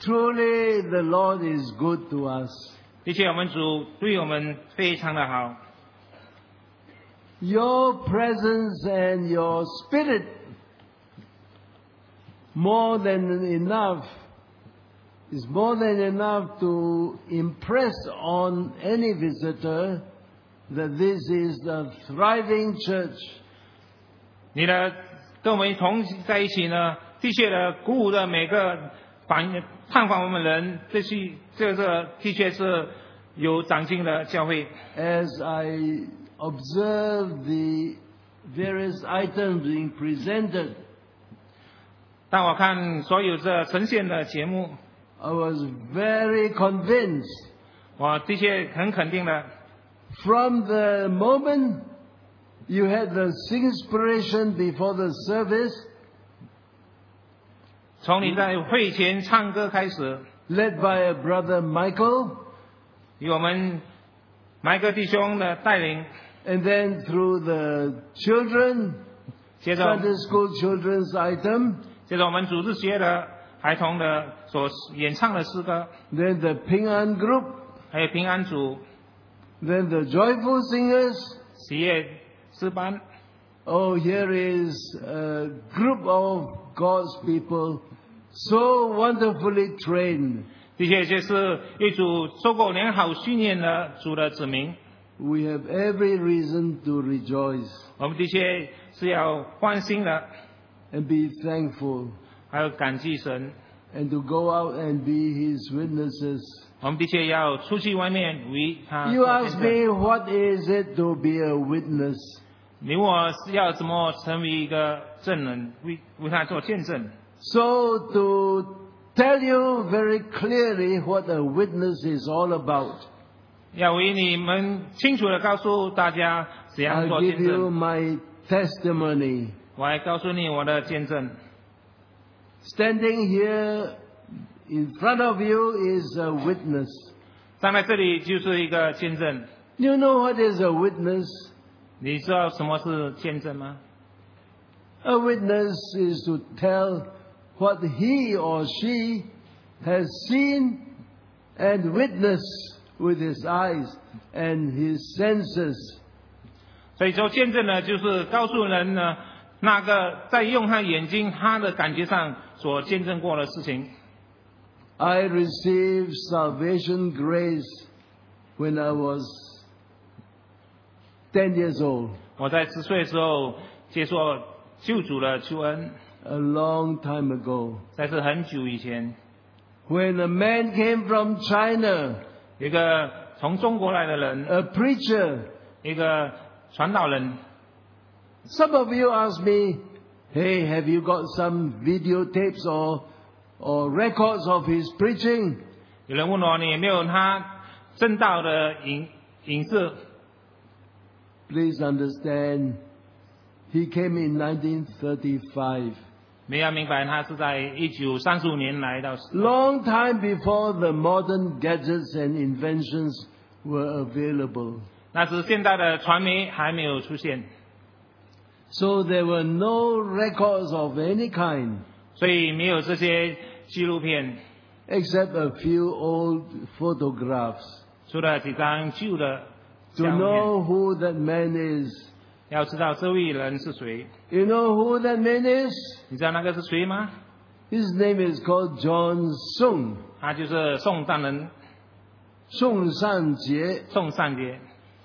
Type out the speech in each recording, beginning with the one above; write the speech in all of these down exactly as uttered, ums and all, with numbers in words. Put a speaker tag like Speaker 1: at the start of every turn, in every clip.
Speaker 1: Truly, the Lord is good to us.
Speaker 2: 的确，我们主对我们非常的好。
Speaker 1: Your presence and your spirit more than enough is more than enough to impress on any visitor that this is a thriving church.
Speaker 2: 你的跟我们同在一起呢，的确的鼓舞了每个访探访我们人，这是这个的确是有长进的教会。
Speaker 1: As I observe the various items being presented,
Speaker 2: 当我看所有这呈现的节目，
Speaker 1: I was very convinced
Speaker 2: 我的确很肯定的。
Speaker 1: from the moment you had the inspiration before the service,
Speaker 2: 从你在会前唱歌开始，
Speaker 1: led by a brother Michael,
Speaker 2: 由我们麦克弟兄的带领，
Speaker 1: and then through the children,
Speaker 2: 接着
Speaker 1: Sunday school children's item,
Speaker 2: 接着我们组织学的孩童的所演唱的诗歌，
Speaker 1: then the Ping An group,
Speaker 2: 还有平安组、
Speaker 1: then the joyful singers.
Speaker 2: 喜悦诗班。
Speaker 1: Oh, here is a group of God's people so wonderfully trained.
Speaker 2: 的确，就是一组受过良好训练的主的子民。
Speaker 1: We have every reason to rejoice
Speaker 2: 我们的确是要欢欣的，
Speaker 1: and be thankful
Speaker 2: 还有感激神。
Speaker 1: and to go out and be His witnesses.
Speaker 2: 我们的确要出去外面为他
Speaker 1: You
Speaker 2: 做
Speaker 1: ask
Speaker 2: 见证。
Speaker 1: me, what is it to be a witness?
Speaker 2: 你问我是要怎么成为一个证人，为为他做见证。
Speaker 1: So to tell you very clearly what a witness is all about,
Speaker 2: 要为你们清楚的告诉大家怎样
Speaker 1: I'll
Speaker 2: 做
Speaker 1: give
Speaker 2: 见
Speaker 1: you
Speaker 2: 证。
Speaker 1: my testimony.
Speaker 2: 我还告诉你我的见证。
Speaker 1: Standing here in front of you is a witness.
Speaker 2: 站在这里就是一个见证。
Speaker 1: You know what is a witness?
Speaker 2: 你知道什么是见证吗？
Speaker 1: A witness is to tell what he or she has seen and witnessed with his eyes and his senses.
Speaker 2: 所以说见证呢，就是告诉人呢，那个在用他眼睛、他的感觉上所见证过的事情。
Speaker 1: I received salvation grace when I was ten years old,
Speaker 2: 我在十岁的时候接受救主的救恩，
Speaker 1: a long time ago.
Speaker 2: 在是很久以前，
Speaker 1: When a man came from China,
Speaker 2: 一个从中国来的人，
Speaker 1: a preacher,
Speaker 2: 一个传道人。
Speaker 1: some of you ask me, hey, have you got some videotapes or, or records of his preaching?
Speaker 2: 有人问我，你有没有他正道的影影视？
Speaker 1: Please understand, he came in nineteen thirty-five,
Speaker 2: 你要明白，他是在一九三十五年来到，
Speaker 1: long time before the modern gadgets and inventions were available.
Speaker 2: 那时现代的传媒还没有出现，
Speaker 1: So there were no records of any kind
Speaker 2: 所以没有这些纪录片，
Speaker 1: except a few old photographs.
Speaker 2: 除了几张旧的
Speaker 1: To
Speaker 2: 相片。
Speaker 1: know who that man is.
Speaker 2: 要知道这位人是谁，
Speaker 1: You know who that man is?
Speaker 2: 你知道那个是谁吗？
Speaker 1: His name is called John Sung.
Speaker 2: 他就是宋善人，
Speaker 1: 宋善杰
Speaker 2: 宋善杰，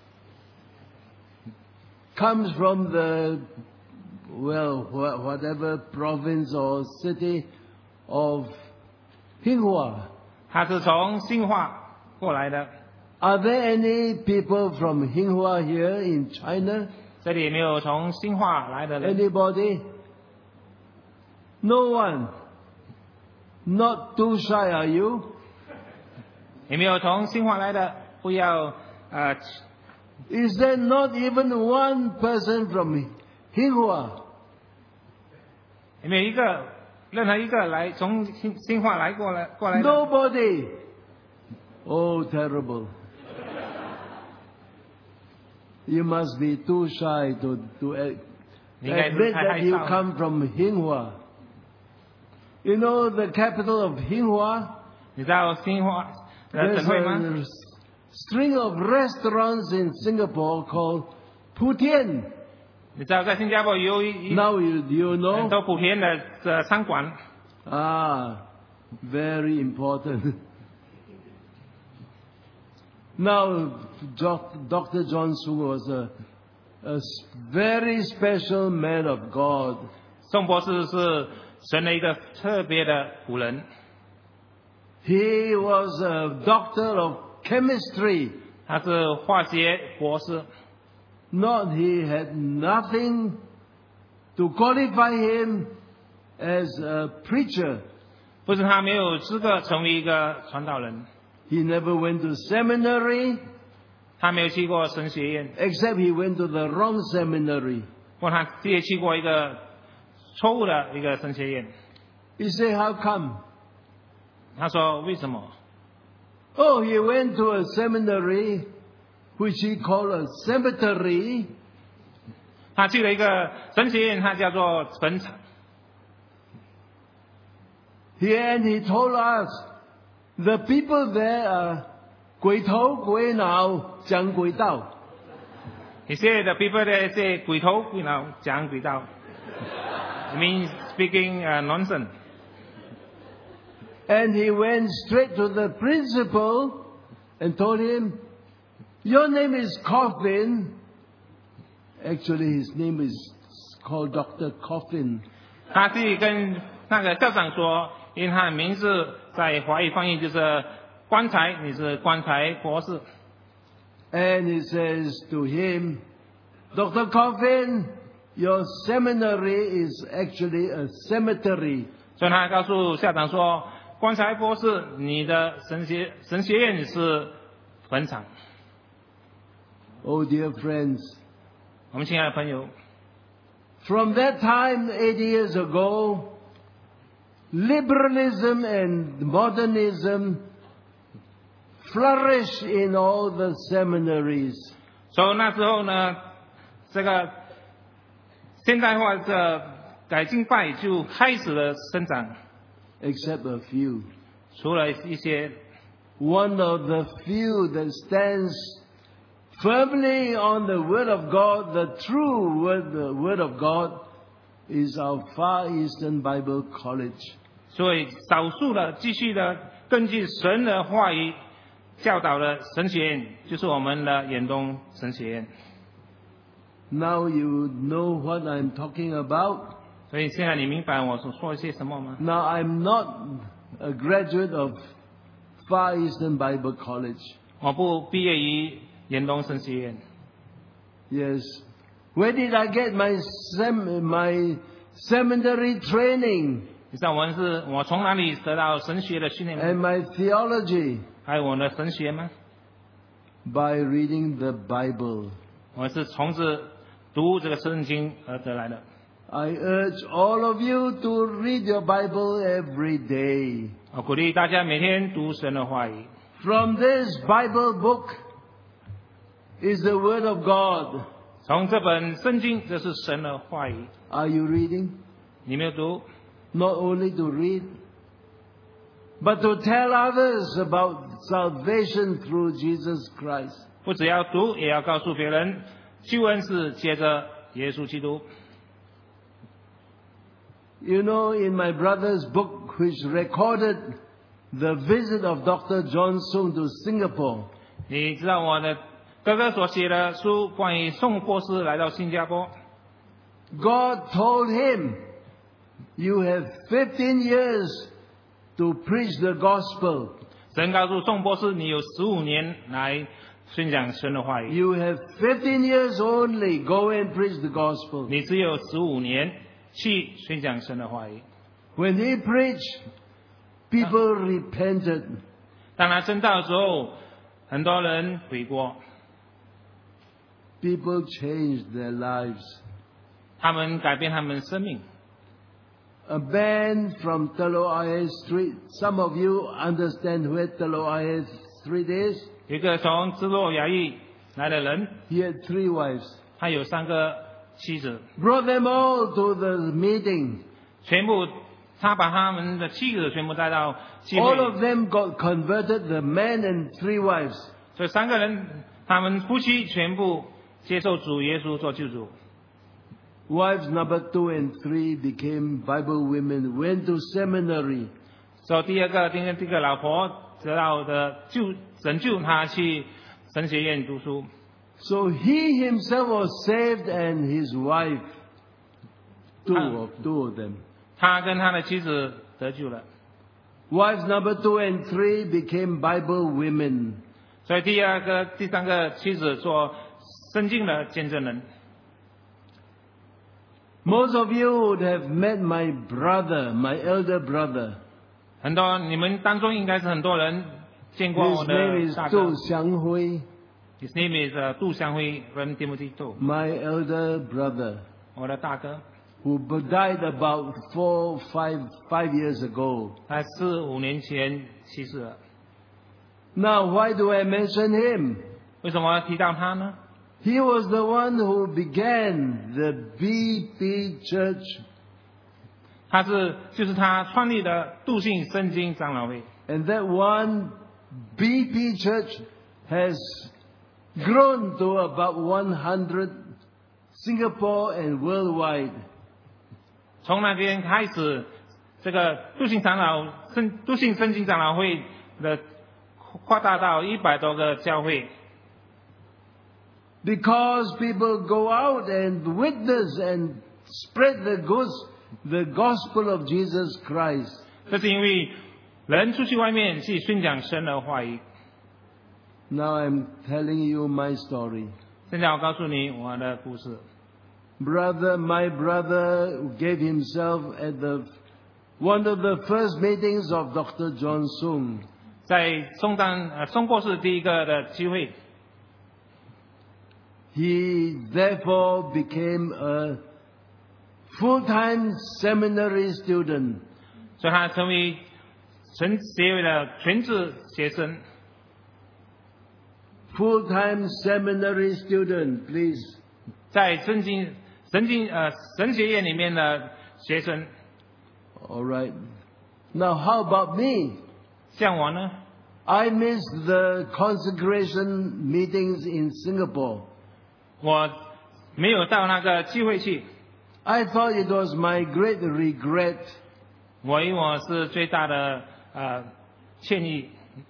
Speaker 1: comes from the, well, wha- whatever province or city of Hinghua.
Speaker 2: 他是从新化过来的。
Speaker 1: Are there any people from Hinghua here in China?
Speaker 2: 这里有没有从新化来的人？
Speaker 1: Anybody? No one. Not too shy, are you?
Speaker 2: 有没有从新化来的？不要呃，
Speaker 1: Is there not even one person from Hinghua?
Speaker 2: 有没有一个任何一个来从新新化来过来过来的？
Speaker 1: Nobody. Oh, terrible. You must be too shy to, to ad-
Speaker 2: 你应该是
Speaker 1: admit
Speaker 2: 太
Speaker 1: that
Speaker 2: 害
Speaker 1: you
Speaker 2: 臊了。
Speaker 1: come from Hinghua. You know the capital of Hinghua?
Speaker 2: 你知道新华呃
Speaker 1: There's
Speaker 2: 省会吗？
Speaker 1: a string of restaurants in Singapore called Putian.
Speaker 2: 你知道在新加坡有一
Speaker 1: Now you, you
Speaker 2: 很
Speaker 1: know?
Speaker 2: 多莆田的呃餐馆，
Speaker 1: Ah, very important. Now, Doc- Doctor John Sung was a, a s- very special man of God.
Speaker 2: 宋博士是神的一个特别的仆人，
Speaker 1: He was a doctor of chemistry.
Speaker 2: 他是化学博士，
Speaker 1: Not he had nothing to qualify him as a preacher.
Speaker 2: 不是他没有资格成为一个传道人，
Speaker 1: He never went to seminary,
Speaker 2: 他没有去过神学院，
Speaker 1: except he went to the wrong seminary.
Speaker 2: 不过他也去过一个错误的一个神学院。
Speaker 1: You say, how come?
Speaker 2: 他说为什么？
Speaker 1: Oh, he went to a seminary, which he called a cemetery,
Speaker 2: 他去了一个神学院，他叫做坟场。
Speaker 1: He, and he told us, the people there are 鬼头鬼脑讲鬼道.
Speaker 2: He said the people there say 鬼头鬼脑讲鬼道 ，it means speaking uh, nonsense.
Speaker 1: And he went straight to the principal and told him, your name is Coffin. Actually, his name is called Doctor Coffin.
Speaker 2: 他自己跟那个校长说，因为他的名字在华语翻译就是棺材，你是棺材博士。
Speaker 1: And he says to him, Doctor Coffin, your seminary is actually a cemetery.
Speaker 2: 所以他告诉校长说，棺材博士，你的神学神学院是坟场。
Speaker 1: Oh, dear friends,
Speaker 2: 我们亲爱的朋友，
Speaker 1: from that time, eighty years ago, liberalism and modernism flourish in all the seminaries.
Speaker 2: 所以那时候呢，这个现代化的改进派就开始了生长，
Speaker 1: Except a few.
Speaker 2: 除了一些
Speaker 1: One of the few that stands firmly on the Word of God, the true Word, the Word of God, is our Far Eastern Bible College.
Speaker 2: 所以少数的继续的根据神的话语教导的神学院，就是我们的远东神学院。
Speaker 1: Now you know what I'm talking about.
Speaker 2: 所以现在你明白我所说的些什么吗？
Speaker 1: Now I'm not a graduate of Far Eastern Bible College.
Speaker 2: 我不毕业于远东神学院。
Speaker 1: Yes. Where did I get my sem- my seminary training
Speaker 2: 你知道我是我从哪里得到神学的训练
Speaker 1: and
Speaker 2: 吗？
Speaker 1: my theology?
Speaker 2: 还有我的神学吗？
Speaker 1: By reading the Bible.
Speaker 2: 我是从此读这个圣经而得来的。
Speaker 1: I urge all of you to read your Bible every day.
Speaker 2: 我鼓励大家每天读神的话语。
Speaker 1: From this Bible book is the Word of God.
Speaker 2: 从这本圣经，这是神的话语。
Speaker 1: Are you reading?
Speaker 2: 你没有读？
Speaker 1: Not only to read, but to tell others about salvation through Jesus Christ.
Speaker 2: 不只要读，也要告诉别人，救恩是借着耶稣基督。
Speaker 1: You know, in my brother's book, which recorded the visit of Doctor John Sung to Singapore,
Speaker 2: 你知道我的哥哥所写的书，关于宋博士来到新加坡，
Speaker 1: God told him, you have fifteen years to preach the gospel.
Speaker 2: 神告诉宋博士，你有十五年来宣讲神的话语，
Speaker 1: You have fifteen years only. Go and preach the gospel.
Speaker 2: 你只有十五年去宣讲神的话语。
Speaker 1: When he preached, people repented.
Speaker 2: 当他证道的时候，很多人悔过，
Speaker 1: People changed their lives.
Speaker 2: 他们改变他们的生命。
Speaker 1: A man from Telok Ayer Street. Some of you understand where Telok Ayer Street is.
Speaker 2: 有一个从支洛雅裔来的人，
Speaker 1: He had three wives.
Speaker 2: 他有三个妻子，
Speaker 1: Brought them all to the meeting.
Speaker 2: 全部他把他们的妻子全部带到聚
Speaker 1: All
Speaker 2: 会
Speaker 1: of them got converted, the man and three wives.
Speaker 2: 所以三个人，他们夫妻全部接受主耶稣做救主。
Speaker 1: Wives number two and three became Bible women, went to seminary.
Speaker 2: 所以第二个，这个这个老婆得到的救拯救他去神学院读书。
Speaker 1: So he himself was saved and his wife, two
Speaker 2: Ah.
Speaker 1: of two of them.
Speaker 2: 他跟他的妻子得救了。
Speaker 1: Wives number two and three became Bible women.
Speaker 2: 所以第二个、第三个妻子做圣经的见证人。
Speaker 1: Most of you would have met my brother, my elder brother.
Speaker 2: 很多你们当中应该是很多人见过
Speaker 1: His
Speaker 2: 我
Speaker 1: name
Speaker 2: 的
Speaker 1: is
Speaker 2: 大哥。
Speaker 1: Du Xianghui,
Speaker 2: His name is 呃杜香辉 ，Reverend Timothy Du，
Speaker 1: my elder brother,
Speaker 2: 我的大哥。
Speaker 1: who died about four, five, five years ago.
Speaker 2: 他四五年前去世了。
Speaker 1: Now, why do I mention him?
Speaker 2: 为什么要提到他呢？
Speaker 1: He was the one who began the B P Church,
Speaker 2: 他是就是他创立的杜信圣经长老会。
Speaker 1: and that one B P Church has grown to about one hundred, Singapore and worldwide.
Speaker 2: 从那边开始，这个杜信长老圣杜信圣经长老会的扩大到一百多个教会。
Speaker 1: Because people go out and witness and spread the goods, the gospel of Jesus Christ.
Speaker 2: 这是因为人出去外面去宣讲神的话语。
Speaker 1: Now I'm telling you my story.
Speaker 2: 现在我告诉你我的故事。
Speaker 1: Brother, my brother gave himself at the one of the first meetings of Doctor John Sung.
Speaker 2: 在松丹呃松博士第一个的机会，
Speaker 1: He therefore became a full-time seminary student.
Speaker 2: 所以他成为神学院的全职学生。
Speaker 1: Full-time seminary student, please.
Speaker 2: 在圣经神经呃神学院里面的学生，
Speaker 1: All right. Now, how about me?
Speaker 2: 像我呢，
Speaker 1: I missed the consecration meetings in Singapore.
Speaker 2: 我没有到那个聚会去，
Speaker 1: I thought it was my great regret.
Speaker 2: 我以为我是最大的呃歉意。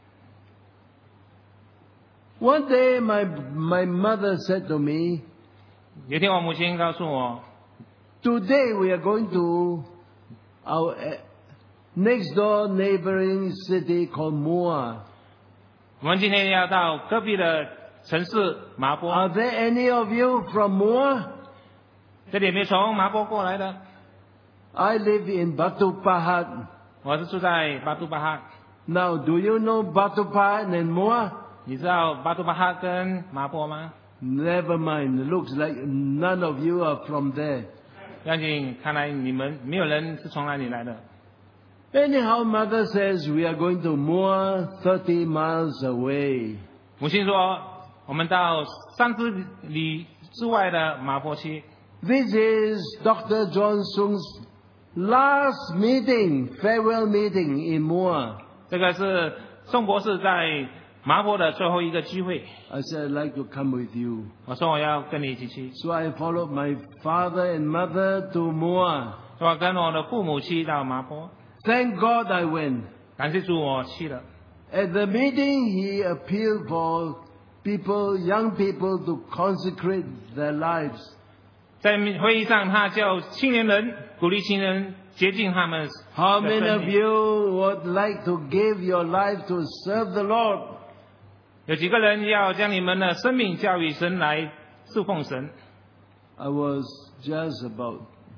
Speaker 1: One day, my, my mother said to me,
Speaker 2: 有一天我母亲告诉我，
Speaker 1: today we are going to our eh, next door neighboring city called Moa.
Speaker 2: 我们今天要到隔壁的城市麻波。
Speaker 1: Are there any of you from Moa?
Speaker 2: 这里有没有从麻波过来的？
Speaker 1: I live in Batu Pahat.
Speaker 2: 我是住在巴杜巴哈。
Speaker 1: Now, do you know Batu Pahat and Moa?
Speaker 2: 你知道巴杜巴哈跟麻波吗？
Speaker 1: Never mind. It looks like none of you are from there.
Speaker 2: 杨景，看来你们没有人是从那里来的。
Speaker 1: Anyhow, mother says we are going to Moa, thirty miles away.
Speaker 2: 母亲说，我们到三十里之外的麻坡去。
Speaker 1: This is Doctor John Sung's last meeting, farewell meeting in Moa.
Speaker 2: 这个是宋博士在麻坡的最后一个聚会。
Speaker 1: I said, I'd like to come with you.
Speaker 2: 我说我要跟你一起去，
Speaker 1: So I followed my father and mother to Moa.
Speaker 2: 所以我跟我的父母去到麻坡。
Speaker 1: Thank God I went.
Speaker 2: 感谢主，我去了。
Speaker 1: At the meeting, he appealed for people, young people, to consecrate their lives.
Speaker 2: 在会议上，他叫青年人鼓励青年人洁净他们的
Speaker 1: How
Speaker 2: 生
Speaker 1: many of
Speaker 2: 命。
Speaker 1: you would like to give your life to serve the Lord?
Speaker 2: 有几个人要将你们的生命交与神来侍奉神？
Speaker 1: I was just about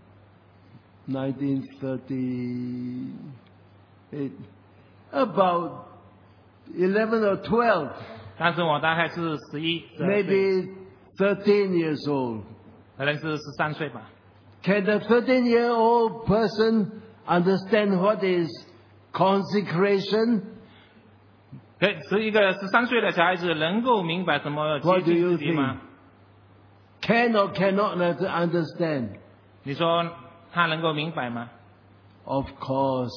Speaker 1: nineteen thirty-eight, about eleven or twelve,
Speaker 2: 当时我大概是十一、十二岁，
Speaker 1: maybe thirteen years old.
Speaker 2: 可能是十三岁吧。
Speaker 1: Can a thirteen-year-old person understand what is consecration?
Speaker 2: 可是一个十三岁的小孩子能够明白什么洁
Speaker 1: What do
Speaker 2: 净
Speaker 1: you
Speaker 2: 自己吗？
Speaker 1: Can or cannot understand?
Speaker 2: 你说他能够明白吗？
Speaker 1: Of course.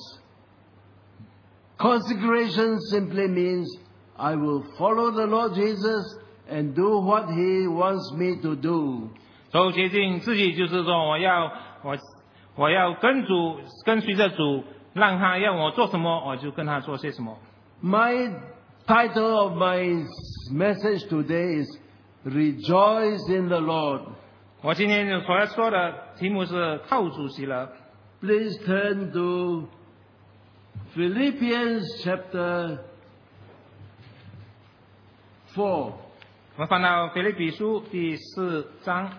Speaker 1: Consecration simply means I will follow the Lord Jesus and do what He wants me to do.
Speaker 2: 受洁净自己就是说，我要我我要跟主跟随着主，让他要我做什么，我就跟他做些什么。
Speaker 1: My title of my message today is Rejoice in the Lord.
Speaker 2: 我今天所要说的题目是靠主喜乐。
Speaker 1: Please turn to Philippians chapter four.
Speaker 2: 我们翻到腓立比书第四章。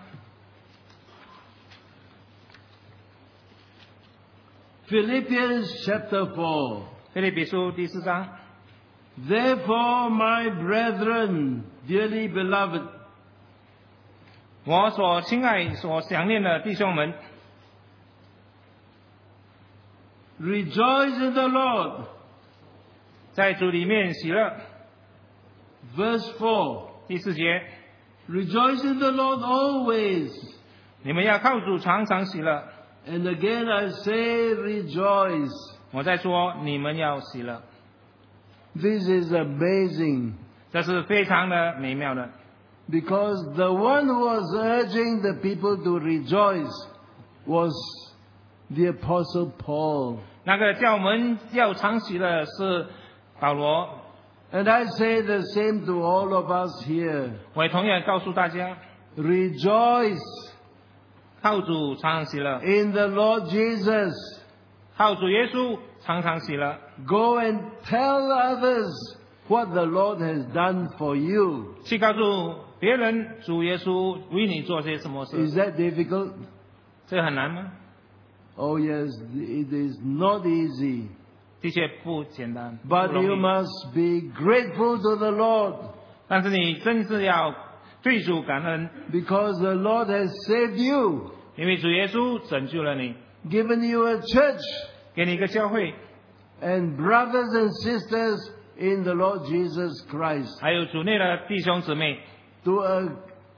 Speaker 1: Philippians chapter four.
Speaker 2: 腓立比书第四章。
Speaker 1: Therefore, my brethren, dearly beloved,
Speaker 2: 我所亲爱、所想念的弟兄们，
Speaker 1: rejoice in the Lord.
Speaker 2: 在主里面喜乐。
Speaker 1: Verse four.
Speaker 2: 第四节，
Speaker 1: Rejoice in the Lord always.
Speaker 2: 你们要靠主常常喜乐。
Speaker 1: And again I say rejoice.
Speaker 2: 我在说，你们要喜乐。
Speaker 1: This is amazing.
Speaker 2: 这是非常的美妙的。
Speaker 1: Because the one who was urging the people to rejoice was the Apostle Paul.
Speaker 2: 那个叫我们要常喜乐是保罗。
Speaker 1: And I say the same to all of us here.
Speaker 2: 我也同样告诉大家，
Speaker 1: Rejoice
Speaker 2: 靠主常常喜乐，
Speaker 1: in the Lord Jesus.
Speaker 2: 靠主耶稣常常喜乐。
Speaker 1: Go and tell others what the Lord has done for you.
Speaker 2: 去告诉别人主耶稣为你做些什么
Speaker 1: Is
Speaker 2: 事。
Speaker 1: that difficult?
Speaker 2: 这很难吗？
Speaker 1: Oh yes, it is not easy.
Speaker 2: 的确不简单，不
Speaker 1: But
Speaker 2: 容
Speaker 1: you
Speaker 2: 易。
Speaker 1: must be grateful to the Lord
Speaker 2: 但是你真是要对主感恩，
Speaker 1: because the Lord has saved you,
Speaker 2: 因为主耶稣拯救了你，
Speaker 1: given you a church
Speaker 2: 给你一个教会，
Speaker 1: and brothers and sisters in the Lord Jesus Christ
Speaker 2: 还有主内的弟兄姊妹
Speaker 1: to, uh,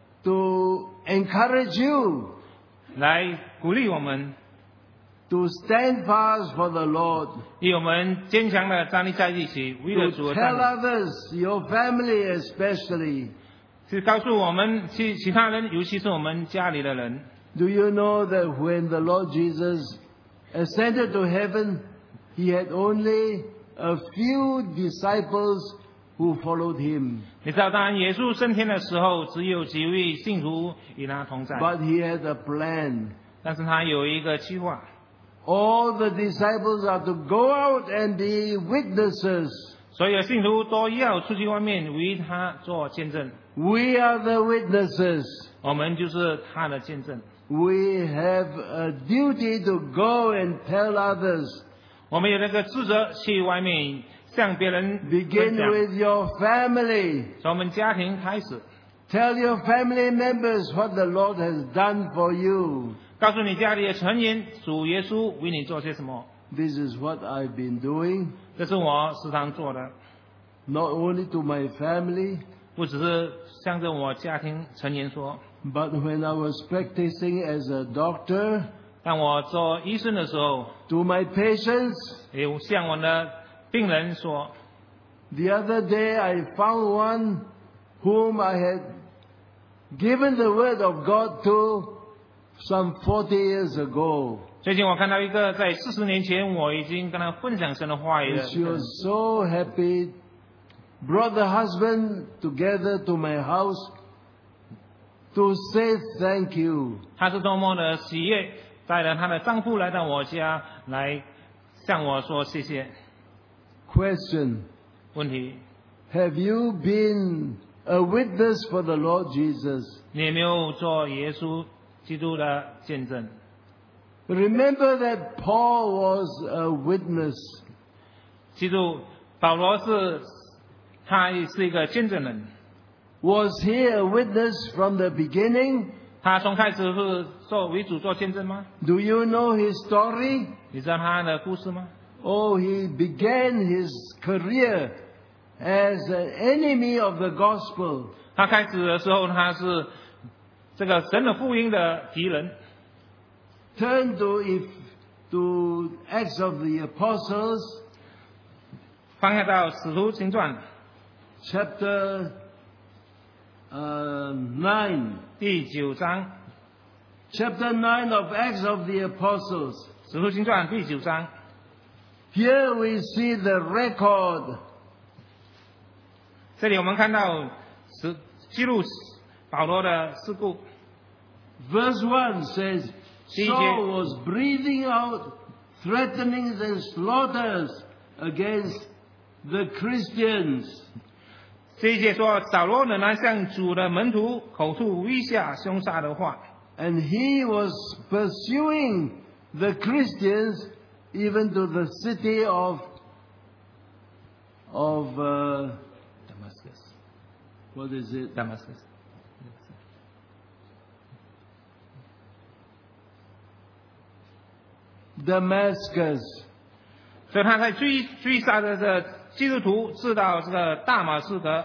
Speaker 1: to encourage you
Speaker 2: 来鼓励我们，
Speaker 1: to stand fast for the Lord,
Speaker 2: 以我们坚强的站立在一起，为了
Speaker 1: to
Speaker 2: 主而
Speaker 1: tell
Speaker 2: 站立，
Speaker 1: others, your family especially.
Speaker 2: 是告诉我们其其他人，尤其是我们家里的人。
Speaker 1: Do you know that when the Lord Jesus ascended to heaven, He had only a few disciples who followed Him.
Speaker 2: 你知道，当耶稣升天的时候，只有几位信徒与他同在，
Speaker 1: But He had a plan.
Speaker 2: 但是他有一个计划，
Speaker 1: All the disciples are to go out and be witnesses.
Speaker 2: 所有信徒都要出去外面为他做见证。
Speaker 1: We are the witnesses.
Speaker 2: 我们就是他的见证。
Speaker 1: We have a duty to go and tell others.
Speaker 2: 我们有那个职责去外面向别人分
Speaker 1: Begin
Speaker 2: 享。
Speaker 1: with your family.
Speaker 2: 从我们家庭开始，
Speaker 1: Tell your family members what the Lord has done for you.
Speaker 2: 告诉你家里的成员，主耶稣为你做些什么。
Speaker 1: This is what I've been doing,
Speaker 2: 这是我时常做的，
Speaker 1: not only to my family,
Speaker 2: 不只是向着我家庭成员说。
Speaker 1: but when I was practicing as a doctor,
Speaker 2: 当我做医生的时候，
Speaker 1: to my patients.
Speaker 2: 也向我的病人说。
Speaker 1: The other day I found one whom I had given the word of God to some forty years ago.
Speaker 2: 最近我看到一个在四十年前我已经跟他分享神的话语
Speaker 1: And
Speaker 2: 的
Speaker 1: she was so happy, brought the husband together to my house to say thank you.
Speaker 2: 她是多么的喜悦，带着她的丈夫来到我家来向我说谢谢。
Speaker 1: Question:
Speaker 2: 问题，
Speaker 1: Have you been a witness for the Lord Jesus?
Speaker 2: 你有没有做耶稣基督的见证？
Speaker 1: Remember that Paul was a witness.
Speaker 2: 记住，保罗是他是一个见证人。
Speaker 1: Was he a witness from the beginning?
Speaker 2: 他从开始是做为主做见证吗？
Speaker 1: Do you know his story?
Speaker 2: 你知道他的故事吗？
Speaker 1: Oh, he began his career as an enemy of the gospel.
Speaker 2: 他开始的时候，他是这个神的福音的敌人。
Speaker 1: Turn to if to Acts of the Apostles,
Speaker 2: 翻开到使徒行传
Speaker 1: chapter uh, nine.
Speaker 2: 第九章，
Speaker 1: Chapter nine of Acts of the Apostles.
Speaker 2: 使徒行传第九章，
Speaker 1: Here we see the record
Speaker 2: 这里我们看到使记录保罗的事故。
Speaker 1: Verse one says,
Speaker 2: 第一节
Speaker 1: Saul was breathing out threatenings and slaughters against the Christians.
Speaker 2: 这一节说，扫罗仍然向主的门徒口吐威吓凶杀的话，
Speaker 1: And he was pursuing the Christians even to the city of, of uh,
Speaker 2: Damascus，
Speaker 1: what is it?
Speaker 2: Damascus，
Speaker 1: Damascus.
Speaker 2: 所以他在追追杀的这基督徒，直到这个大马士革。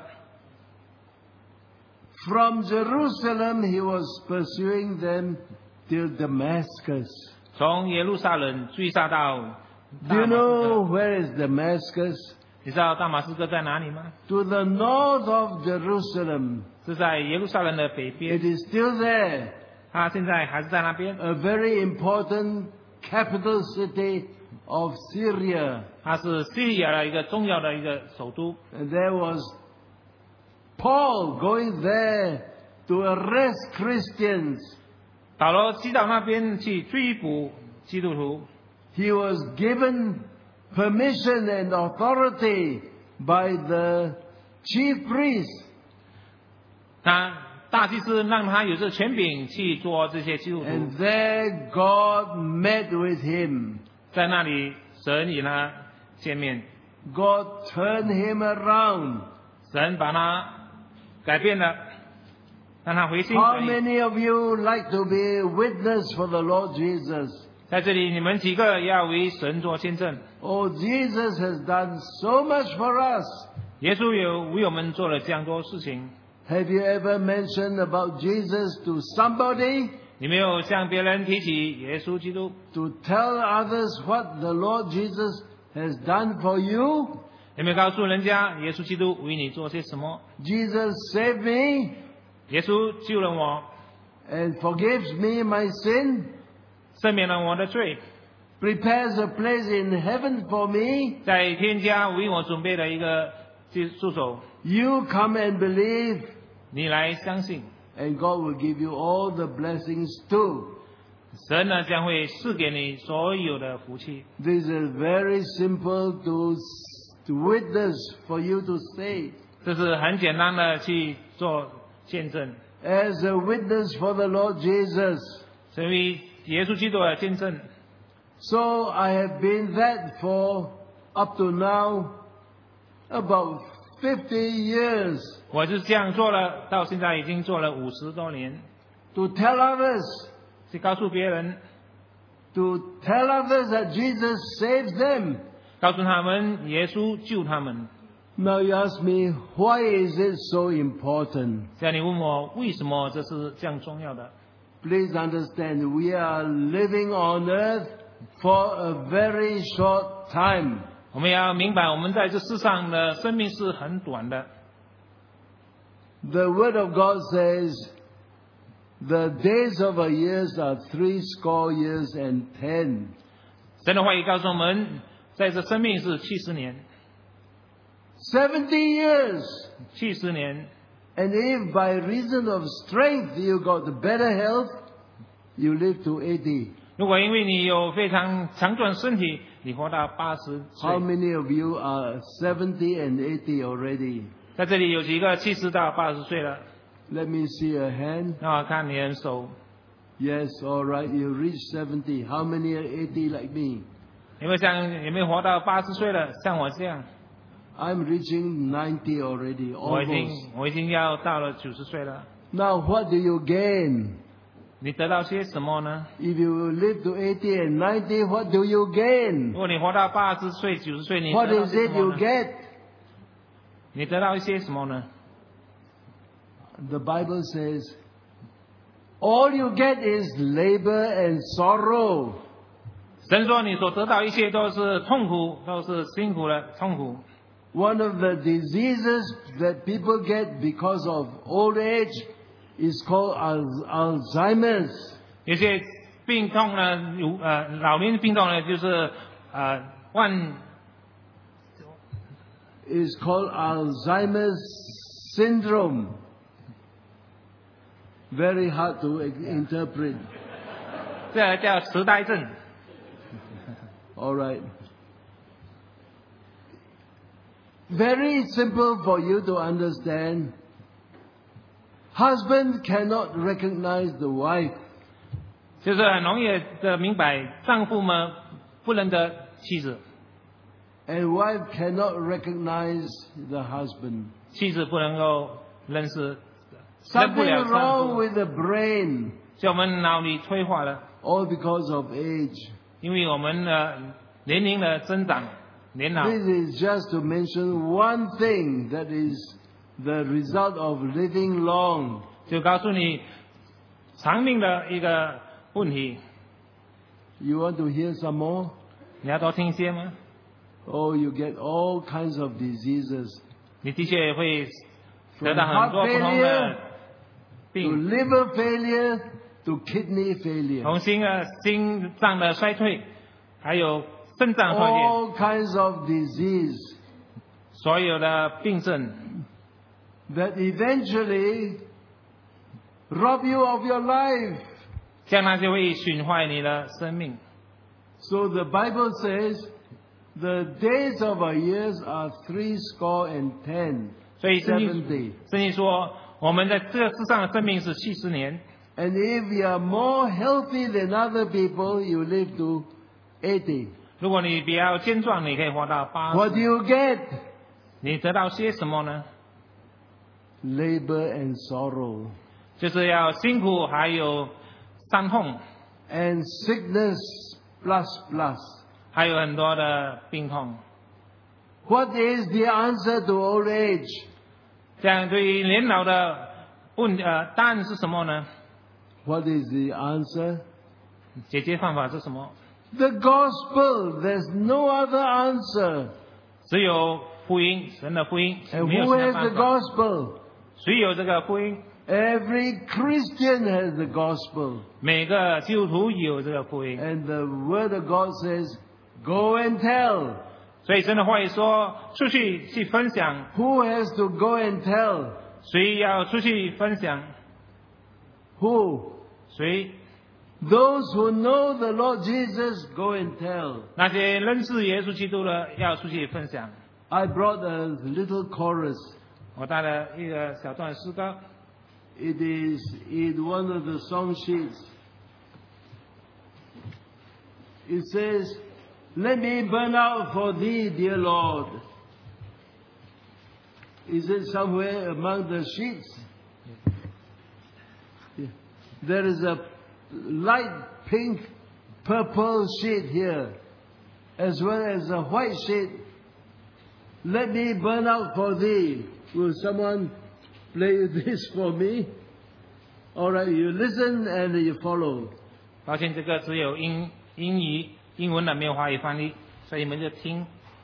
Speaker 1: From Jerusalem he was pursuing them till Damascus.
Speaker 2: 从耶路撒冷追杀到
Speaker 1: Do
Speaker 2: 大
Speaker 1: you
Speaker 2: 马士
Speaker 1: know
Speaker 2: 革。
Speaker 1: where is Damascus?
Speaker 2: 你知道大马士革在哪里吗？
Speaker 1: To the north of Jerusalem.
Speaker 2: 是在耶路撒冷的北
Speaker 1: It
Speaker 2: 边，
Speaker 1: is still there.
Speaker 2: 他现在还是在那边。
Speaker 1: A very important capital city of Syria.
Speaker 2: 它是叙利亚的一个重要的一个首都。
Speaker 1: And there was Paul going there to arrest Christians.
Speaker 2: 保罗去到那边去追捕基督徒，
Speaker 1: He was given permission and authority by the chief priest.
Speaker 2: 那大祭司让他有这权柄去做这些基督徒，
Speaker 1: And there God met with him.
Speaker 2: 在那里神与他见面，
Speaker 1: God turned him around.
Speaker 2: 神把他改变了，让他回心
Speaker 1: How
Speaker 2: 转意。
Speaker 1: many of you like to be witness for the Lord Jesus?
Speaker 2: 在这里，你们几个要为神做见证。
Speaker 1: Oh, Jesus has done so much for us.
Speaker 2: 耶稣有为我们做了这样多事情。
Speaker 1: Have you ever mentioned about Jesus to somebody?
Speaker 2: 你没有向别人提起耶稣基督，
Speaker 1: To tell others what the Lord Jesus has done for you?
Speaker 2: 有没有告诉人家耶稣基督为你做些什么？
Speaker 1: Jesus saved me
Speaker 2: 耶稣救了我，
Speaker 1: and forgives me my sin,
Speaker 2: 赦免了我的罪，
Speaker 1: prepares a place in heaven for me.
Speaker 2: 在天家为我准备了一个住所。
Speaker 1: You come and believe,
Speaker 2: 你来相信，
Speaker 1: and God will give you all the blessings too.
Speaker 2: 神呢将会赐给你所有的福气。
Speaker 1: This is very simple to, to witness for you to say.
Speaker 2: 这是很简单的去做见证，
Speaker 1: As a witness for the Lord Jesus.
Speaker 2: 成为耶稣基督的见证。
Speaker 1: So I have been that for up to now about fifty years.
Speaker 2: 我就是这样做了，到现在已经做了五十多年，
Speaker 1: To tell others,
Speaker 2: 去告诉别人，
Speaker 1: to tell others that Jesus saves them.
Speaker 2: 告诉他们耶稣救他们。
Speaker 1: Now you ask me, why is it so important?
Speaker 2: 现在你问我为什么这是这样重要的？
Speaker 1: Please understand, we are living on earth for a very short time.
Speaker 2: 我们要明白，我们在这世上的生命是很短的。
Speaker 1: The Word of God says, the days of a year are three score years and ten.
Speaker 2: 神的话语告诉我们，在这生命是七十年，
Speaker 1: Seventy years.
Speaker 2: 七十年。
Speaker 1: And if by reason of strength you got better health, you live to eighty.
Speaker 2: 如果因为你有非常强壮身体，你活到八十
Speaker 1: How
Speaker 2: 岁。
Speaker 1: many of you are seventy and eighty already?
Speaker 2: 在这里有几个七十到八十岁了？
Speaker 1: Let me see a hand.
Speaker 2: 让我看你的手，
Speaker 1: Yes, all right. You reach seventy. How many are eighty like me?
Speaker 2: 有没有像有没有活到八十岁了？像我这样，
Speaker 1: I'm reaching ninety already,
Speaker 2: 我已经
Speaker 1: almost.
Speaker 2: 我已经要到了九十岁了。
Speaker 1: Now, what do you gain?
Speaker 2: 你得到些什么呢？
Speaker 1: If you live to eighty and ninety, what do you gain?
Speaker 2: 如果你活到八十岁、九十岁，你
Speaker 1: What
Speaker 2: 得到
Speaker 1: is
Speaker 2: 些
Speaker 1: it
Speaker 2: 什么
Speaker 1: you
Speaker 2: 呢？
Speaker 1: get?
Speaker 2: 你得到一些什么呢？
Speaker 1: The Bible says, all you get is labor and sorrow.
Speaker 2: 神说你所得到一切都是痛苦，都是辛苦的痛苦。
Speaker 1: One of the diseases that people get because of old age is called Al- Alzheimer's.
Speaker 2: 有些病痛呢，有呃老年病痛呢，就是呃患
Speaker 1: is called Alzheimer's syndrome. Very hard to interpret.
Speaker 2: 这叫痴呆症。
Speaker 1: All right. Very simple for you to understand. Husband cannot recognize the wife.
Speaker 2: 就是很容易的明白，丈夫们不认得妻子，
Speaker 1: And wife cannot recognize the husband.
Speaker 2: 妻子不能够认识，认不
Speaker 1: Something
Speaker 2: 了
Speaker 1: wrong
Speaker 2: 丈夫，
Speaker 1: with the brain,
Speaker 2: 所以我们脑里退化了，
Speaker 1: all because of age.
Speaker 2: 因为我们的年龄的增长，年老。
Speaker 1: This is just to mention one thing that is the result of living long.
Speaker 2: 就告诉你长命的一个问题，
Speaker 1: You want to hear some more?
Speaker 2: 你要多听些吗？
Speaker 1: Oh, you get all kinds of diseases.
Speaker 2: 你的确会得
Speaker 1: From
Speaker 2: 到很
Speaker 1: heart
Speaker 2: 多不同
Speaker 1: failure
Speaker 2: 的
Speaker 1: to
Speaker 2: 病，
Speaker 1: liver failure to kidney failure.
Speaker 2: 从心的心脏的衰退，还有肾脏衰竭，
Speaker 1: All kinds of disease
Speaker 2: 所有的病症，
Speaker 1: that eventually rob you of your life.
Speaker 2: 将来就会损坏你的生命。
Speaker 1: So the Bible says the days of our years are three score and ten,
Speaker 2: 所以圣经
Speaker 1: seventy.
Speaker 2: 圣经说，我们在这个世上的生命是七十年。
Speaker 1: And if you are more healthy than other people, you live to eighty.
Speaker 2: 如果你比较健壮，你可以活到八
Speaker 1: What do
Speaker 2: 十。
Speaker 1: you get?
Speaker 2: 你得到些什么呢？
Speaker 1: Labor and sorrow
Speaker 2: 就是要辛苦，还有伤痛，
Speaker 1: and sickness plus plus.
Speaker 2: 还有很多的病痛。
Speaker 1: What is the answer to old age?
Speaker 2: 这样对于年老的问呃答案是什么呢？
Speaker 1: What is the answer?
Speaker 2: 解决方法是什么？
Speaker 1: The gospel. There's no other answer.
Speaker 2: 只有福音，神的福音，
Speaker 1: And
Speaker 2: 没有
Speaker 1: who
Speaker 2: 其
Speaker 1: has
Speaker 2: 他
Speaker 1: the
Speaker 2: 办法。
Speaker 1: gospel?
Speaker 2: 谁有这个福音？
Speaker 1: Every Christian has the gospel.
Speaker 2: 每个基督徒有这个福音。
Speaker 1: And the word of God says, go and tell.
Speaker 2: 所以神的话语说，出去去分享，
Speaker 1: Who has to go and tell?
Speaker 2: 谁要出去分享？
Speaker 1: Who?
Speaker 2: 谁？
Speaker 1: Those who know the Lord Jesus, go and tell.
Speaker 2: 那些认识耶稣基督的，要出去分享。
Speaker 1: I brought a little chorus.
Speaker 2: 我带了一个小段诗歌，
Speaker 1: It is in one of the song sheets. It says, let me burn out for thee, dear Lord. Is it somewhere among the sheets? Yeah. There is a light pink, purple sheet here, as well as a white sheet. Let me burn out for thee. Will someone play this for me? All right, you listen and you follow.
Speaker 2: 抱歉，这个只有英英语、英文的，没有华语翻译，所以你们就听。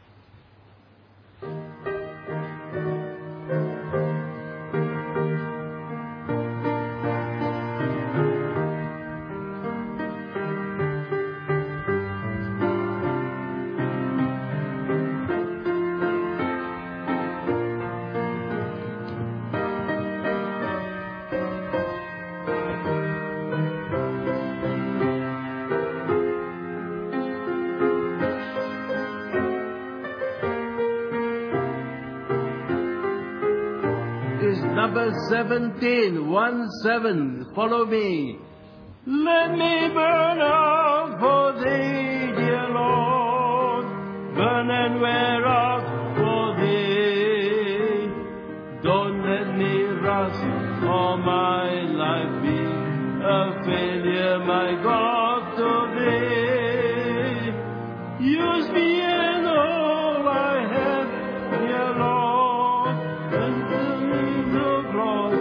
Speaker 1: Is number seventeen, one seven. Follow me. Let me burn out for thee, dear Lord. Burn and wear out for thee. Don't let me rust or my life be a failure, my God, today. Use me and all I have, dear Lord, and fill me the cross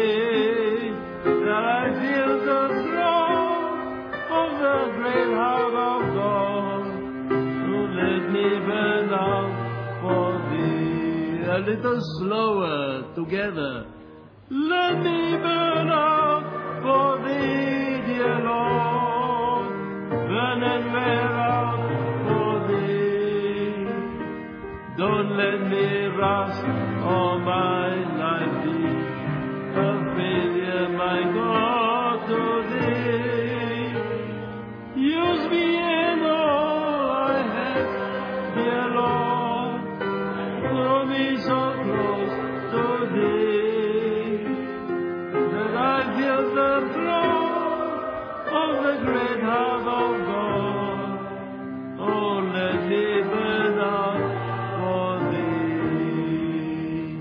Speaker 1: today, that I feel the throng of the great harvest. A little slower together. Let me burn out for thee, dear Lord. Burn and wear out for thee. Don't let me rust all my life be a failure, my God, to thee. Use me in all I have, dear Lord. Draw me so close to thee that I feel the flow of the great heart of God. Oh, let me burn out for thee.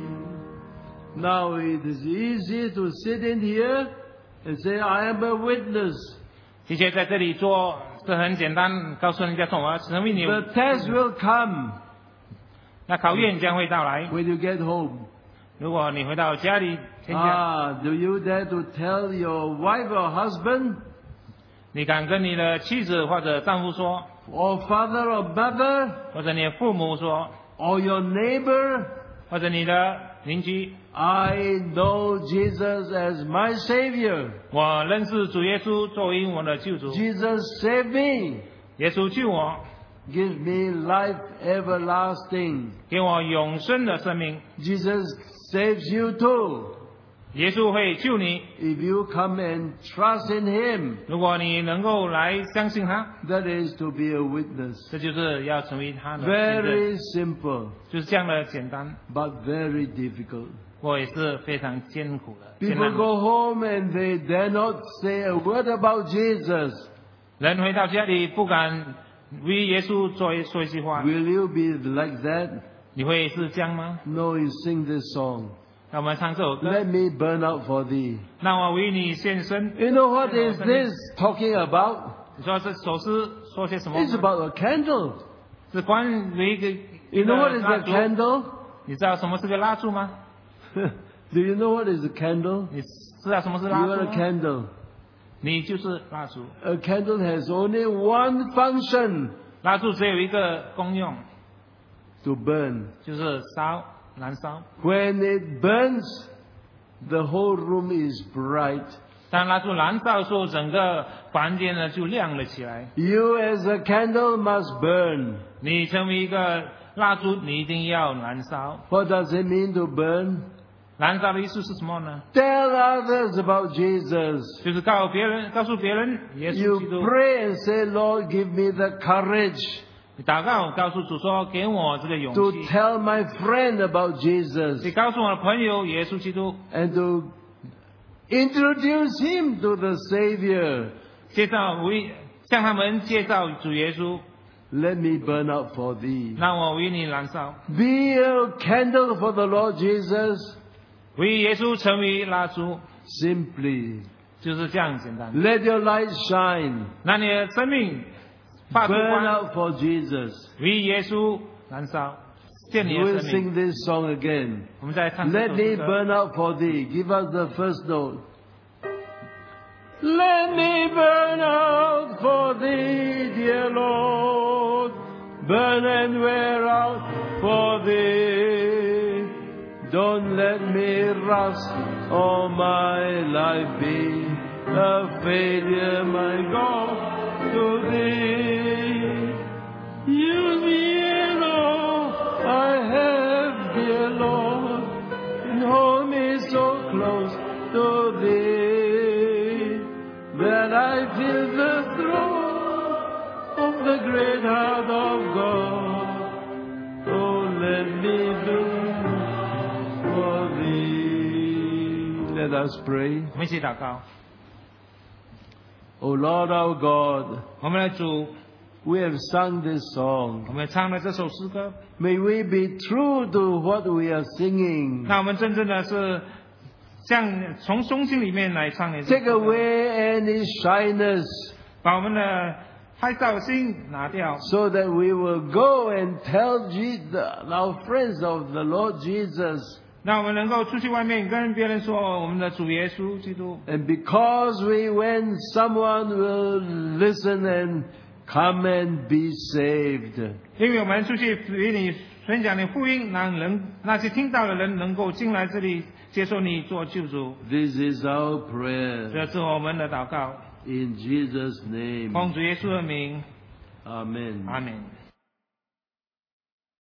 Speaker 1: Now it is easy to sit in here and say, I am a witness.
Speaker 2: 的确，在这里做是很简单，告诉人家说我成为你。
Speaker 1: The test will come
Speaker 2: 那考验将会到来。
Speaker 1: when you get home.
Speaker 2: 如果你回到家里，天家，
Speaker 1: Ah, do you dare to tell your wife or husband
Speaker 2: 你敢跟你的妻子或者丈夫说，
Speaker 1: or father or mother
Speaker 2: 或者你的父母说，
Speaker 1: or your neighbor,
Speaker 2: 或者你的邻居，
Speaker 1: I know Jesus as my Savior.
Speaker 2: 我认识主耶稣作为我的救主，
Speaker 1: Jesus saved me.
Speaker 2: 耶稣救我，
Speaker 1: Give me life everlasting.
Speaker 2: 给我永生的生命。
Speaker 1: Jesus saves you too.
Speaker 2: 耶稣会救你，
Speaker 1: If you come and trust in Him,
Speaker 2: 如果你能够来相信他，
Speaker 1: that is to be a witness.
Speaker 2: 这就是要成为他的见证，
Speaker 1: Very simple,
Speaker 2: 就是这样的简单。
Speaker 1: but very difficult.
Speaker 2: 我也是非常艰苦的。艰
Speaker 1: People
Speaker 2: 难的
Speaker 1: go home and they dare not say a word about Jesus.
Speaker 2: 人回到家里不敢为耶稣做一说一句话，
Speaker 1: Will you be like that?
Speaker 2: 你会是这样吗？
Speaker 1: No, you sing this song.
Speaker 2: 让我们唱这首歌，
Speaker 1: Let me burn out for thee.
Speaker 2: 让我为你献身。
Speaker 1: You know what is this talking about?
Speaker 2: 你说这首诗说些什么
Speaker 1: It's
Speaker 2: 呢？
Speaker 1: about a candle.
Speaker 2: 是关于一个
Speaker 1: You
Speaker 2: 一
Speaker 1: know
Speaker 2: 个
Speaker 1: what is
Speaker 2: 蜡
Speaker 1: a
Speaker 2: 烛。
Speaker 1: candle?
Speaker 2: 你知道什么是个蜡烛吗？
Speaker 1: Do you know what is a candle?
Speaker 2: 你知道什么是
Speaker 1: You
Speaker 2: 蜡烛
Speaker 1: are a
Speaker 2: 吗？
Speaker 1: candle.
Speaker 2: 你就是蜡烛。
Speaker 1: A candle has only one function,
Speaker 2: 蜡烛只有一个功用，
Speaker 1: to burn.
Speaker 2: 就是烧、燃烧。
Speaker 1: When it burns, the whole room is bright.
Speaker 2: 当蜡烛燃烧的时候，整个房间呢就亮了起来。
Speaker 1: You as a candle must burn.
Speaker 2: 你成为一个蜡烛，你一定要燃烧。
Speaker 1: What does it mean to burn?
Speaker 2: 燃烧的意思是什么呢？
Speaker 1: Tell others about Jesus.
Speaker 2: 就是告诉别人，告诉别人耶稣
Speaker 1: You
Speaker 2: 基督。
Speaker 1: pray and say, Lord, give me the courage
Speaker 2: 你祷告，告诉主说，给我这个勇
Speaker 1: to
Speaker 2: 气。
Speaker 1: tell my friend about
Speaker 2: 你
Speaker 1: Jesus
Speaker 2: 告诉我的朋友耶稣基督，
Speaker 1: and to introduce him to the Savior.
Speaker 2: 介绍为向他们介绍主耶稣，
Speaker 1: Let me burn out for thee.
Speaker 2: 让我为你燃烧，
Speaker 1: Be a candle for the Lord Jesus.
Speaker 2: 为耶稣成为蜡烛，
Speaker 1: Simply
Speaker 2: 就是这样简单。
Speaker 1: let your light shine.
Speaker 2: 让你的生命发出
Speaker 1: Burn
Speaker 2: 光，
Speaker 1: out for Jesus.
Speaker 2: 为耶稣燃烧，见你
Speaker 1: We'll
Speaker 2: 的生命。
Speaker 1: sing this song again.
Speaker 2: 我们再唱这
Speaker 1: Let
Speaker 2: 首
Speaker 1: me
Speaker 2: 歌。
Speaker 1: burn out for thee. Give us the first note. Let me burn out for thee, dear Lord. Burn and wear out for thee. Don't let me rust all my life be a failure, my God, to thee. Use me in all I have, dear Lord, and hold me so close to thee that I feel the throe of the great heart of God. Oh, let me do for thee. Let us pray.
Speaker 2: 我们一起祷告。
Speaker 1: O Lord our God,
Speaker 2: 我们的主，
Speaker 1: we have sung this song.
Speaker 2: 我们唱了这首诗歌，
Speaker 1: May we be true to what we are singing.
Speaker 2: 那我们真正的是像从中心里面来唱的这
Speaker 1: Take
Speaker 2: 首歌，
Speaker 1: away any shyness
Speaker 2: 把我们的害臊心拿掉，
Speaker 1: so that we will go and tell Je- the- our friends of the Lord Jesus.
Speaker 2: 让我们能够出去外面跟别人说我们的主耶稣基督。
Speaker 1: And because we, when someone will listen and come and be saved.
Speaker 2: 因为我们出去与你宣讲你福音，让人那些听到的人能够进来这里接受你做救主。
Speaker 1: This is our prayer.
Speaker 2: 这是我们的祷告，
Speaker 1: In Jesus' name.
Speaker 2: 奉主耶稣的名，
Speaker 1: Amen.
Speaker 2: 阿门。